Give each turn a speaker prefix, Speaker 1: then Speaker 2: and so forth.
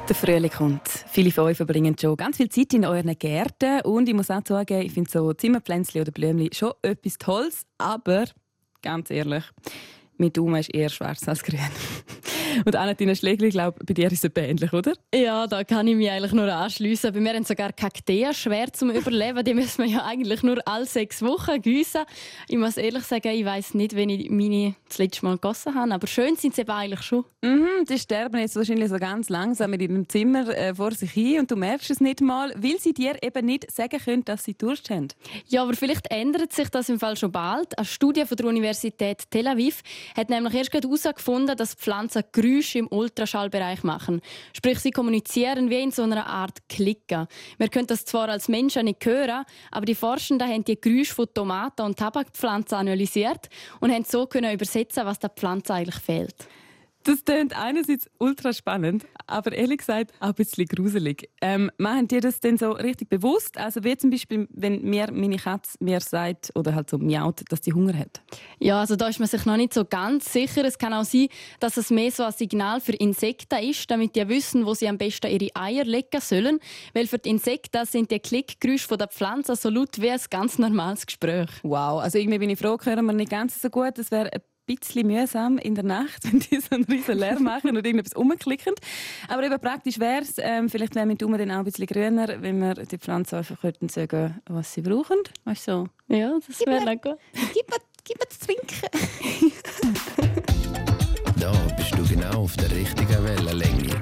Speaker 1: Der Frühling kommt. Viele von euch verbringen schon ganz viel Zeit in euren Gärten. Und ich muss auch sagen, ich finde so Zimmerpflänzchen oder Blümchen schon etwas Tolles. Aber, ganz ehrlich, mein Daumen ist eher schwarz als grün. Und Anna-Tina Schlegli, ich glaube, bei dir ist es ähnlich, oder?
Speaker 2: Ja, da kann ich mich eigentlich nur anschliessen. Bei mir haben sogar Kakteen schwer zum Überleben. Die müssen wir ja eigentlich nur alle 6 Wochen gießen. Ich muss ehrlich sagen, ich weiss nicht, wenn ich meine das letzte Mal gegossen habe. Aber schön sind sie eben eigentlich schon.
Speaker 1: Die sterben jetzt wahrscheinlich so ganz langsam in ihrem Zimmer vor sich hin und du merkst es nicht mal, weil sie dir eben nicht sagen können, dass sie Durst haben.
Speaker 2: Ja, aber vielleicht ändert sich das im Fall schon bald. Eine Studie von der Universität Tel Aviv hat nämlich erst herausgefunden, dass Pflanzen Geräusche im Ultraschallbereich machen. Sprich, sie kommunizieren wie in so einer Art Klicken. Wir können das zwar als Menschen nicht hören, aber die Forschenden haben die Geräusche von Tomaten und Tabakpflanzen analysiert und haben so können übersetzen, was der Pflanze eigentlich fehlt.
Speaker 1: Das klingt einerseits ultra spannend, aber ehrlich gesagt auch ein bisschen gruselig. Machen dir das denn so richtig bewusst? Also wie zum Beispiel, wenn meine Katze mir sagt oder halt so miaut, dass sie Hunger hat?
Speaker 2: Ja, also da ist man sich noch nicht so ganz sicher. Es kann auch sein, dass es mehr so ein Signal für Insekten ist, damit die wissen, wo sie am besten ihre Eier legen sollen. Weil für die Insekten sind die Klickgeräusche der Pflanzen so laut wie ein ganz normales Gespräch.
Speaker 1: Wow, also irgendwie bin ich froh, hören wir nicht ganz so gut. Das wäre ein bisschen mühsam in der Nacht, wenn die so einen riesen Lärm machen und irgendetwas rumklicken. Aber eben praktisch wäre es, vielleicht wäre mein Daumen dann auch ein bisschen grüner, wenn wir die Pflanzen einfach könnten sagen, was sie brauchen. Weißt du, so.
Speaker 2: Ja, das wäre gut.
Speaker 1: Gib mir zu trinken.
Speaker 3: Da bist du genau auf der richtigen Wellenlänge.